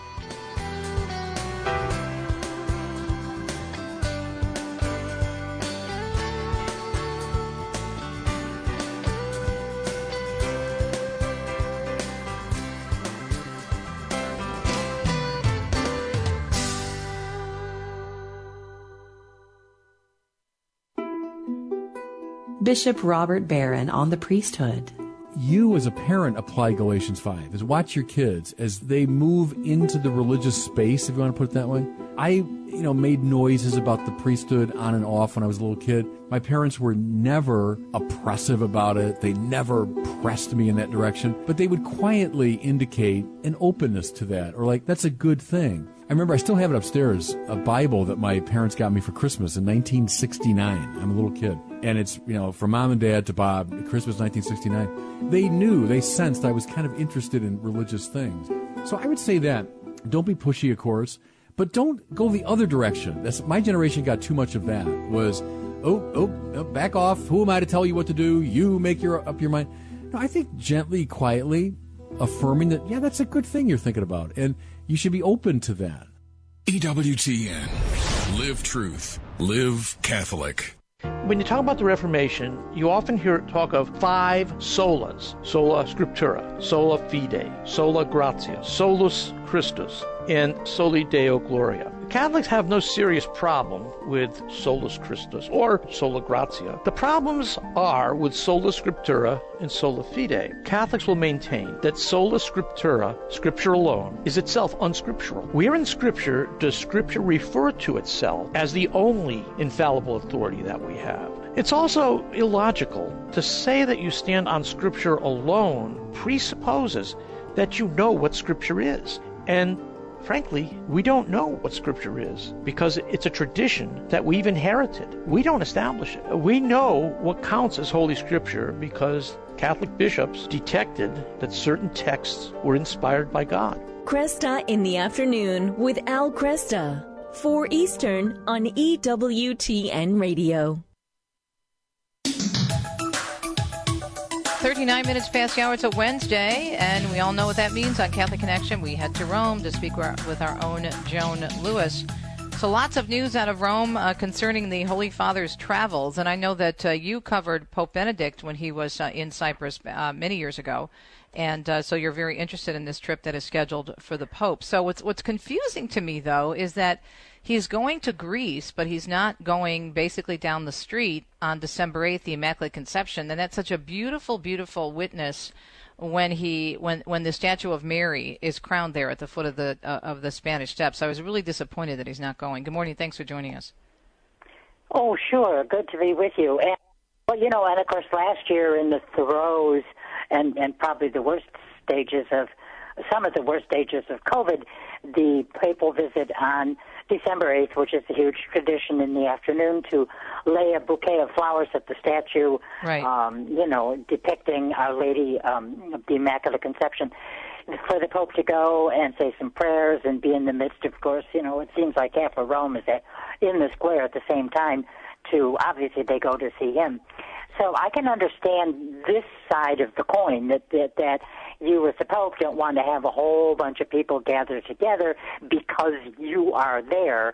Bishop Robert Barron on the priesthood. You as a parent apply Galatians 5. Watch your kids as they move into the religious space, if you want to put it that way. I, made noises about the priesthood on and off when I was a little kid. My parents were never oppressive about it. They never pressed me in that direction. But they would quietly indicate an openness to that, or like, that's a good thing. I remember I still have it upstairs, a Bible that my parents got me for Christmas in 1969. I'm a little kid. And it's, from Mom and Dad to Bob, Christmas 1969. They sensed I was kind of interested in religious things. So I would say that, don't be pushy, of course, but don't go the other direction. My generation got too much of that. Was, back off. Who am I to tell you what to do? You make up your mind. No, I think gently, quietly, affirming that, yeah, that's a good thing you're thinking about. And you should be open to that. EWTN. Live truth. Live Catholic. When you talk about the Reformation, you often hear talk of 5 solas. Sola Scriptura, sola fide, sola gratia, solus Christus, and soli Deo gloria. Catholics have no serious problem with solus Christus or sola gratia. The problems are with sola scriptura and sola fide. Catholics will maintain that sola scriptura, Scripture alone, is itself unscriptural. Where in Scripture does Scripture refer to itself as the only infallible authority that we have? It's also illogical to say that you stand on Scripture alone presupposes that you know what Scripture is. And frankly, we don't know what Scripture is because it's a tradition that we've inherited. We don't establish it. We know what counts as Holy Scripture because Catholic bishops detected that certain texts were inspired by God. Cresta in the afternoon with Al Cresta, 4 Eastern on EWTN Radio. 39 minutes past the hour. It's a Wednesday, and we all know what that means on Catholic Connection. We head to Rome to speak with our own Joan Lewis. So lots of news out of Rome concerning the Holy Father's travels, and I know that you covered Pope Benedict when he was in Cyprus many years ago, and so you're very interested in this trip that is scheduled for the Pope. So what's confusing to me, though, is that He's going to Greece, but he's not going basically down the street on December 8th, the Immaculate Conception. And that's such a beautiful, beautiful witness when the statue of Mary is crowned there at the foot of the Spanish Steps. I was really disappointed that he's not going. Good morning. Thanks for joining us. Oh, sure. Good to be with you. And, well, and of course last year in the throes and probably some of the worst stages of COVID, the papal visit on December 8th, which is a huge tradition in the afternoon, to lay a bouquet of flowers at the statue, right. Depicting Our Lady of the Immaculate Conception. For the Pope to go and say some prayers and be in the midst, of course, it seems like half of Rome is in the square at the same time. Obviously, they go to see him. So I can understand this side of the coin, that you as the Pope don't want to have a whole bunch of people gather together because you are there,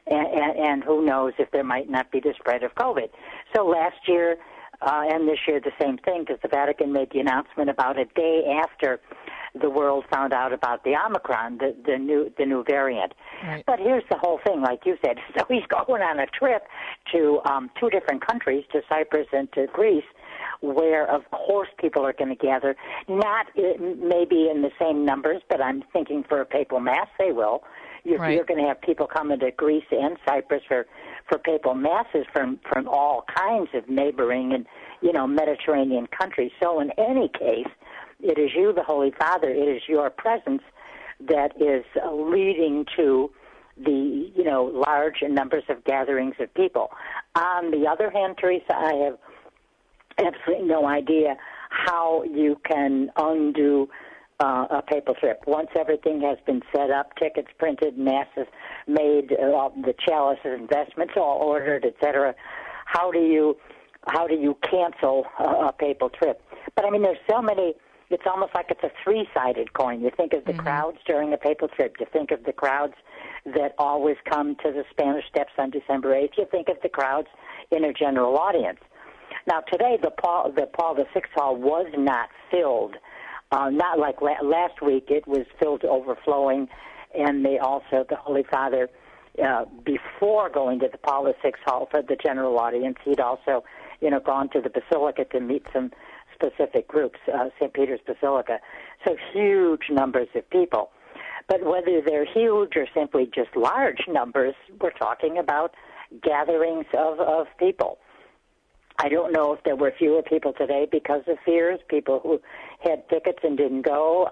and who knows if there might not be the spread of COVID. So last year and this year the same thing, because the Vatican made the announcement about a day after the world found out about the Omicron, the new variant. Right. But here's the whole thing, like you said. So he's going on a trip to 2 different countries, to Cyprus and to Greece, where, of course, people are going to gather. Not maybe in the same numbers, but I'm thinking for a papal mass they will. You're going to have people coming to Greece and Cyprus for papal masses from all kinds of neighboring and, Mediterranean countries. So in any case, it is you, the Holy Father, it is your presence that is leading to the, large numbers of gatherings of people. On the other hand, Teresa, I have absolutely no idea how you can undo a papal trip. Once everything has been set up, tickets printed, masses made, the chalices, investments all ordered, etc., how do you cancel a papal trip? But there's so many. It's almost like it's a 3-sided coin. You think of the crowds during a papal trip. You think of the crowds that always come to the Spanish Steps on December 8th. You think of the crowds in a general audience. Now, today, the Paul VI Hall was not filled. Not like last week. It was filled to overflowing. And the Holy Father, before going to the Paul VI Hall for the general audience, he'd also, gone to the Basilica to meet some specific groups, St. Peter's Basilica. So huge numbers of people. But whether they're huge or simply just large numbers, we're talking about gatherings of people. I don't know if there were fewer people today because of fears, people who had tickets and didn't go.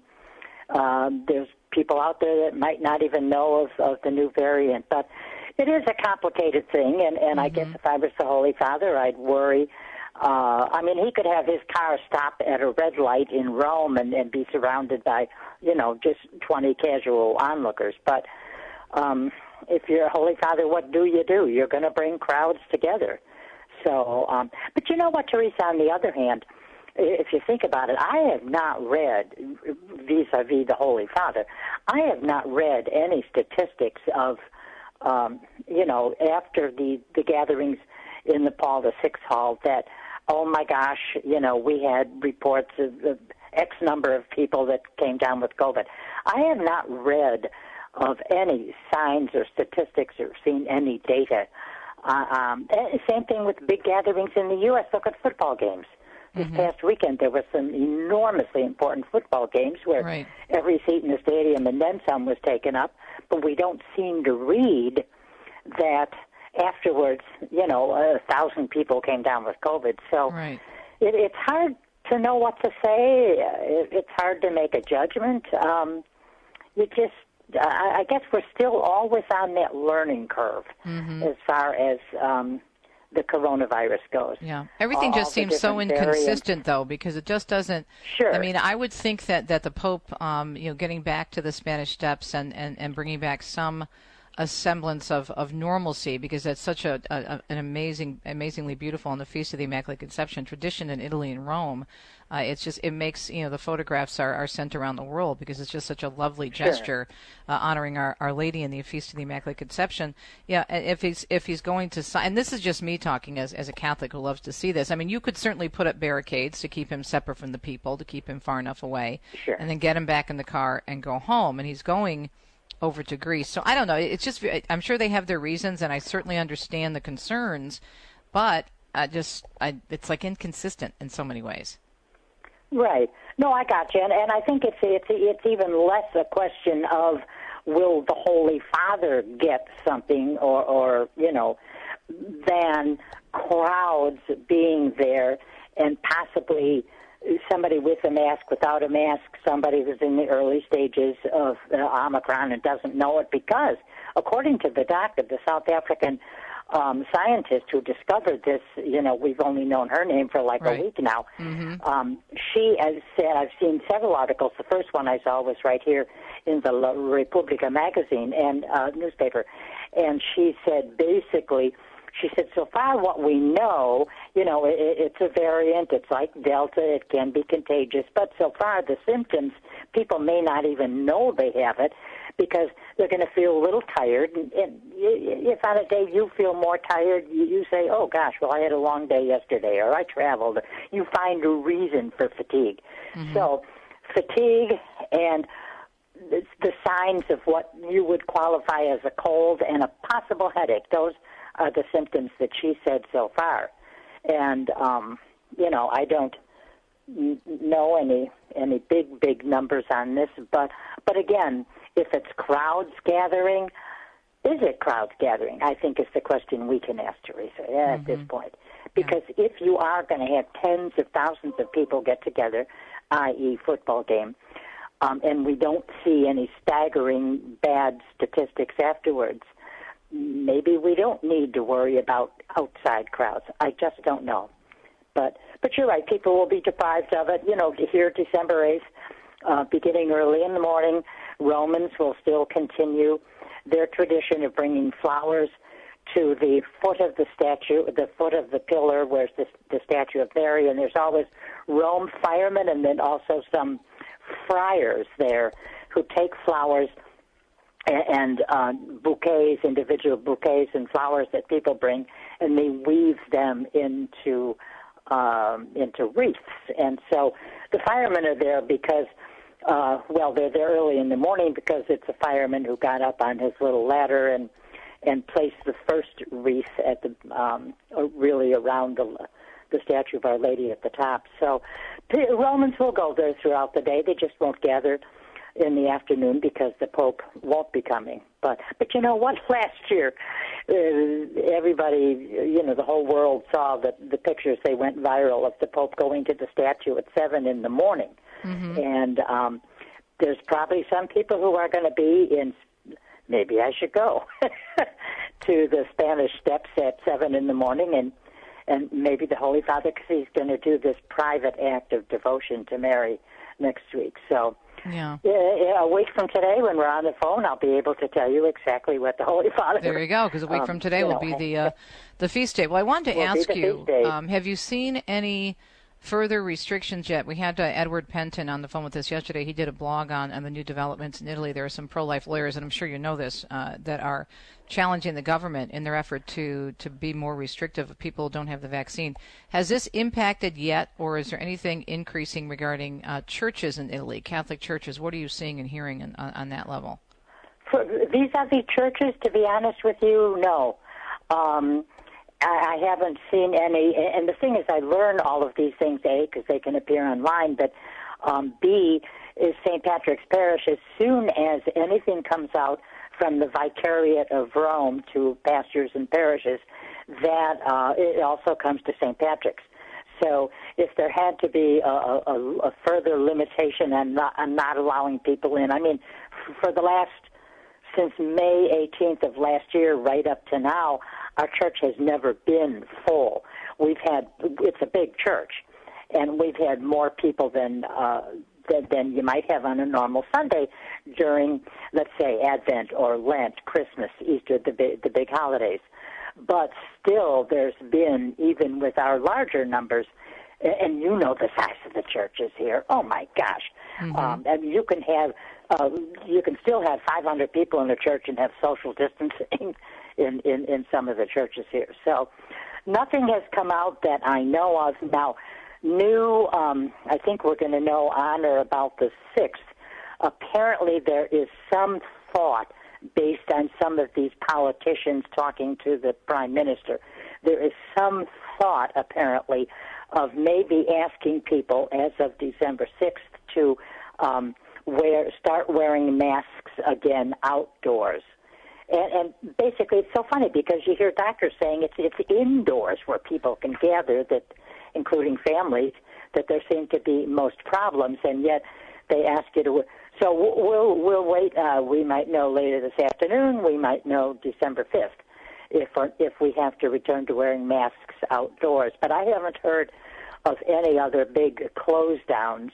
There's people out there that might not even know of the new variant. But it is a complicated thing, and I guess if I was the Holy Father, I'd worry. He could have his car stop at a red light in Rome and be surrounded by, just 20 casual onlookers. But if you're a Holy Father, what do? You're going to bring crowds together. So, but you know what, Teresa, on the other hand, if you think about it, I have not read, vis-a-vis the Holy Father, I have not read any statistics of, after the gatherings in the Paul VI Hall that, oh my gosh, we had reports of X number of people that came down with COVID. I have not read of any signs or statistics or seen any data. Same thing with big gatherings in the U.S. Look at football games. This past weekend, there were some enormously important football games where every seat in the stadium and then some was taken up, but we don't seem to read that afterwards, 1,000 people came down with COVID. So it's hard to know what to say. It's hard to make a judgment. I guess we're still always on that learning curve as far as the coronavirus goes. Yeah, everything just seems so inconsistent, though, because it just doesn't. Sure. I would think that the Pope, getting back to the Spanish Steps and bringing back a semblance of normalcy, because that's such an amazingly beautiful, on the Feast of the Immaculate Conception tradition in Italy and Rome. It makes, the photographs are sent around the world because it's just such a lovely gesture, honoring Our Lady in the Feast of the Immaculate Conception. Yeah, if he's going to, and this is just me talking as a Catholic who loves to see this. You could certainly put up barricades to keep him separate from the people, to keep him far enough away, and then get him back in the car and go home. And he's going over to Greece. So I don't know. It's just, I'm sure they have their reasons, and I certainly understand the concerns, but it's like inconsistent in so many ways. Right. No, I got you, and I think it's even less a question of will the Holy Father get something, or than crowds being there and possibly somebody with a mask, without a mask, somebody who's in the early stages of Omicron and doesn't know it, because according to the doctor, the South African scientist who discovered this, we've only known her name for like a week now. Mm-hmm. She has said, I've seen several articles. The first one I saw was right here in the La Repubblica magazine and newspaper, and she said basically, so far what we know, it's a variant, it's like Delta, it can be contagious, but so far the symptoms, people may not even know they have it because they're going to feel a little tired. And if on a day you feel more tired, you say, oh gosh, well I had a long day yesterday, or I traveled. You find a reason for fatigue. Mm-hmm. So fatigue and the signs of what you would qualify as a cold and a possible headache, those are the symptoms that she said so far. And, I don't know any big numbers on this, but again, if it's crowds gathering, is it crowds gathering? I think is the question we can ask, Teresa, at this point. Because if you are going to have tens of thousands of people get together, i.e. football game, and we don't see any staggering bad statistics afterwards, maybe we don't need to worry about outside crowds. I just don't know. But you're right, people will be deprived of it. Here December 8th, beginning early in the morning, Romans will still continue their tradition of bringing flowers to the foot of the statue, the foot of the pillar where's the statue of Mary, and there's always Rome firemen and then also some friars there who take flowers and bouquets, individual bouquets and flowers that people bring, and they weave them into wreaths. And so the firemen are there because, they're there early in the morning because it's a fireman who got up on his little ladder and placed the first wreath at the really around the statue of Our Lady at the top. So Romans will go there throughout the day. They just won't gather in the afternoon because the Pope won't be coming. But you know what? Last year, everybody, the whole world saw the pictures. They went viral of the Pope going to the statue at 7 in the morning. Mm-hmm. And there's probably some people who are going to be in, maybe I should go, to the Spanish Steps at 7 in the morning and maybe the Holy Father, because he's going to do this private act of devotion to Mary next week. So a week from today, when we're on the phone, I'll be able to tell you exactly what the Holy Father. There you go, because a week from today will be the feast day. Well, I wanted to ask you, have you seen any further restrictions yet? We had Edward Penton on the phone with us yesterday. He did a blog on the new developments in Italy. There are some pro-life lawyers, and I'm sure you know this, that are challenging the government in their effort to be more restrictive if people don't have the vaccine. Has this impacted yet, or is there anything increasing regarding churches in Italy, Catholic churches? What are you seeing and hearing on that level? For vis-a-vis churches, to be honest with you, no. I haven't seen any, and the thing is I learn all of these things, A, because they can appear online, but B, is St. Patrick's Parish, as soon as anything comes out from the Vicariate of Rome to pastors and parishes, that it also comes to St. Patrick's. So if there had to be a further limitation on not allowing people in, I mean, since May 18th of last year right up to now, our church has never been full. It's a big church, and we've had more people than you might have on a normal Sunday during, let's say, Advent or Lent, Christmas, Easter, the big holidays. But still, there's been, even with our larger numbers, and you know the size of the churches here. Oh my gosh! Mm-hmm. And you can still have 500 people in the church and have social distancing in some of the churches here. So nothing has come out that I know of. Now, I think we're going to know on or about the 6th. Apparently there is some thought, based on some of these politicians talking to the prime minister, there is some thought, apparently, of maybe asking people as of December 6th to start wearing masks again outdoors. And basically, it's so funny because you hear doctors saying it's indoors where people can gather, that, including families, that there seem to be most problems, and yet they ask you to. So we'll wait. We might know later this afternoon. We might know December 5th if we have to return to wearing masks outdoors. But I haven't heard of any other big lockdowns,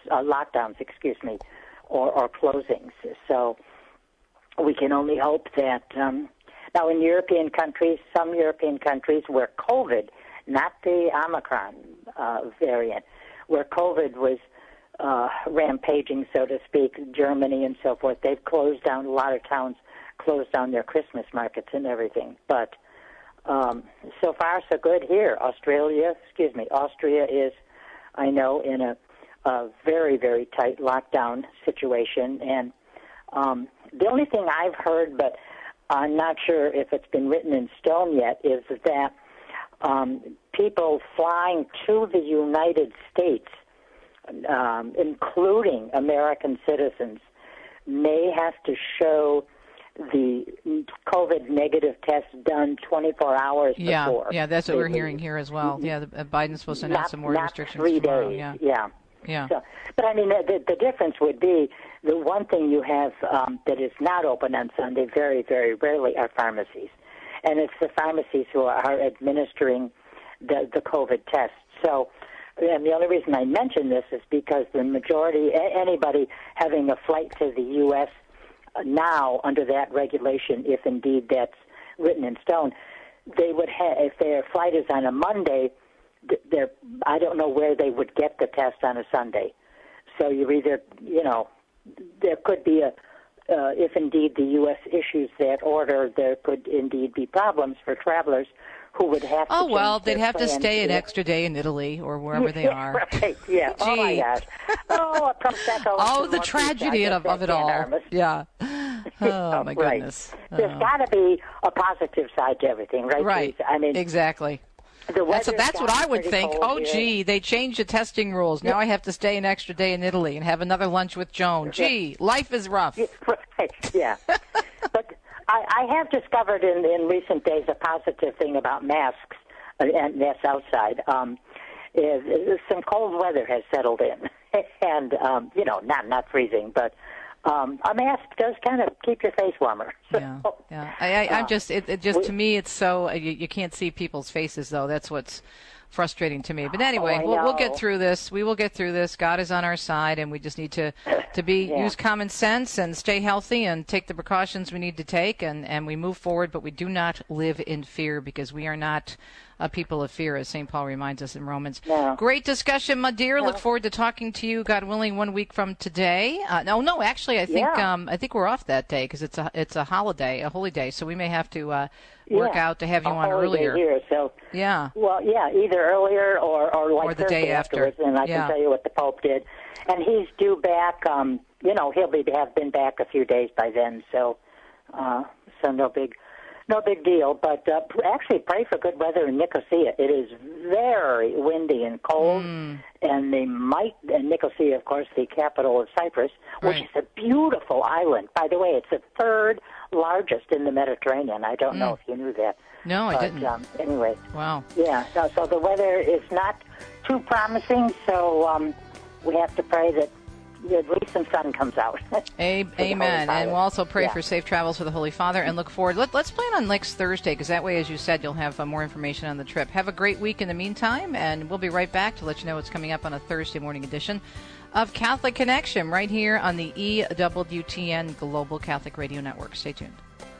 or closings. So we can only hope that now in European countries, some European countries where COVID, not the Omicron variant, where COVID was rampaging, so to speak, Germany and so forth, they've closed down, a lot of towns closed down their Christmas markets and everything. But so far, so good here. Austria is, I know, in a very, very tight lockdown situation. And the only thing I've heard, but I'm not sure if it's been written in stone yet, is that people flying to the United States, including American citizens, may have to show the COVID negative test done 24 hours before. Yeah, that's what we're hearing here as well. Yeah, Biden's supposed to announce some more restrictions 3 tomorrow. days. Yeah. So, but I mean, the difference would be the one thing you have that is not open on Sunday very, very rarely are pharmacies. And it's the pharmacies who are administering the COVID tests. So, and the only reason I mention this is because the majority, anybody having a flight to the U.S. now under that regulation, if indeed that's written in stone, they would have, if their flight is on a Monday, I don't know where they would get the test on a Sunday. So you either, there could be if indeed the U.S. issues that order, there could indeed be problems for travelers who would have to. Oh, well, they'd have to stay an extra day in Italy or wherever they are. Right, yeah. Oh, my gosh. Oh, the tragedy of it all. Yeah. Oh, my goodness. There's got to be a positive side to everything, right? Right. I mean, exactly. That's what I would think. Oh, gee, they changed the testing rules. Now I have to stay an extra day in Italy and have another lunch with Joan. Gee, life is rough. Right, yeah. But I have discovered in recent days a positive thing about masks, and that's outside. Is some cold weather has settled in, and not freezing, but a mask does kind of keep your face warmer. Yeah. I'm just to me it's so you can't see people's faces though. That's what's frustrating to me. But anyway, we'll get through this. We will get through this. God is on our side, and we just need to use common sense and stay healthy and take the precautions we need to take, and we move forward. But we do not live in fear because we are not a people of fear, as St. Paul reminds us in Romans. No. Great discussion, my dear. Look forward to talking to you, God willing, 1 week from today. Actually, I think we're off that day because it's a holiday, a holy day, so we may have to work out to have you on earlier. Here, so either earlier or the day after. And I can tell you what the Pope did, and he's due back. He'll have been back a few days by then, so no big deal. But actually, pray for good weather in Nicosia. It is very windy and cold, and Nicosia, of course, the capital of Cyprus, which is a beautiful island. By the way, it's the third largest in the Mediterranean. I don't know if you knew that. No, I didn't. Anyway. Wow. Yeah, so the weather is not too promising, so we have to pray that at least some sun comes out. Amen. And we'll also pray for safe travels for the Holy Father and look forward. Let's plan on next Thursday because that way, as you said, you'll have more information on the trip. Have a great week in the meantime, and we'll be right back to let you know what's coming up on a Thursday morning edition of Catholic Connection right here on the EWTN Global Catholic Radio Network. Stay tuned.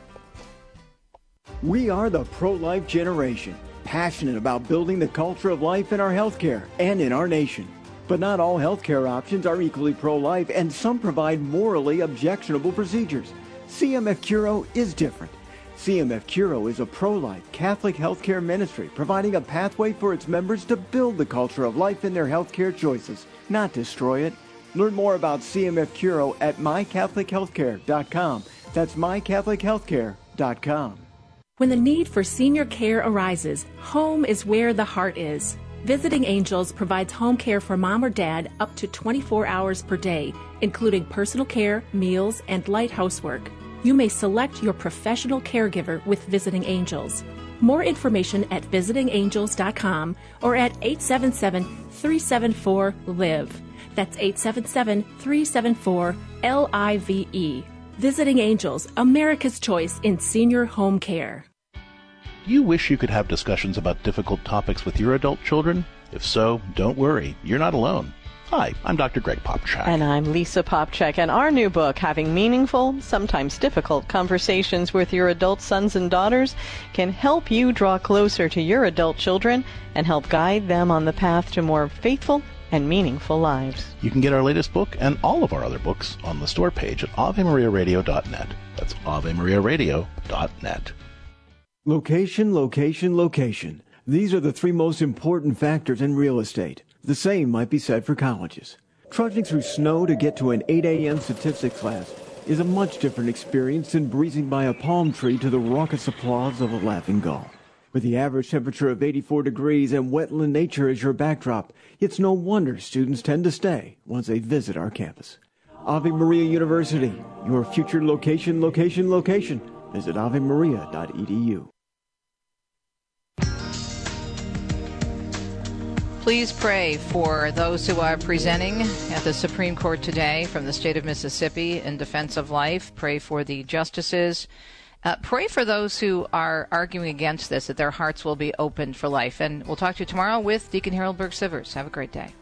We are the pro-life generation, passionate about building the culture of life in our healthcare and in our nation. But not all healthcare options are equally pro-life, and some provide morally objectionable procedures. CMF Curo is different. CMF Curo is a pro-life Catholic healthcare ministry providing a pathway for its members to build the culture of life in their healthcare choices, not destroy it. Learn more about CMF Curo at mycatholichealthcare.com. That's mycatholichealthcare.com. When the need for senior care arises, home is where the heart is. Visiting Angels provides home care for mom or dad up to 24 hours per day, including personal care, meals, and light housework. You may select your professional caregiver with Visiting Angels. More information at visitingangels.com or at 877-374-LIVE. That's 877-374-LIVE. Visiting Angels, America's choice in senior home care. Do you wish you could have discussions about difficult topics with your adult children? If so, don't worry, you're not alone. Hi, I'm Dr. Greg Popchak. And I'm Lisa Popchak, and our new book, Having Meaningful, Sometimes Difficult Conversations with Your Adult Sons and Daughters, can help you draw closer to your adult children and help guide them on the path to more faithful and meaningful lives. You can get our latest book and all of our other books on the store page at AveMariaRadio.net. That's AveMariaRadio.net. Location, location, location. These are the three most important factors in real estate. The same might be said for colleges. Trudging through snow to get to an 8 a.m. statistics class is a much different experience than breezing by a palm tree to the raucous applause of a laughing gull. With the average temperature of 84 degrees and wetland nature as your backdrop, it's no wonder students tend to stay once they visit our campus. Ave Maria University, your future location, location, location. Visit avemaria.edu. Please pray for those who are presenting at the Supreme Court today from the state of Mississippi in defense of life. Pray for the justices. Pray for those who are arguing against this, that their hearts will be opened for life. And we'll talk to you tomorrow with Deacon Harold Burke-Sivers. Have a great day.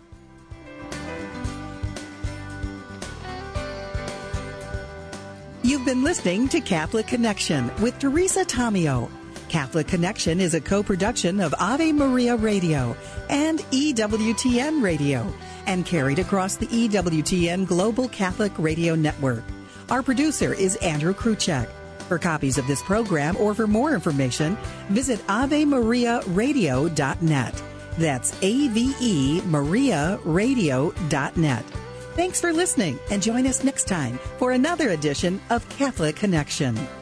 You've been listening to Catholic Connection with Teresa Tomeo. Catholic Connection is a co-production of Ave Maria Radio and EWTN Radio and carried across the EWTN Global Catholic Radio Network. Our producer is Andrew Kruchek. For copies of this program or for more information, visit AveMariaRadio.net. That's AVEMariaRadio.net. Thanks for listening and join us next time for another edition of Catholic Connection.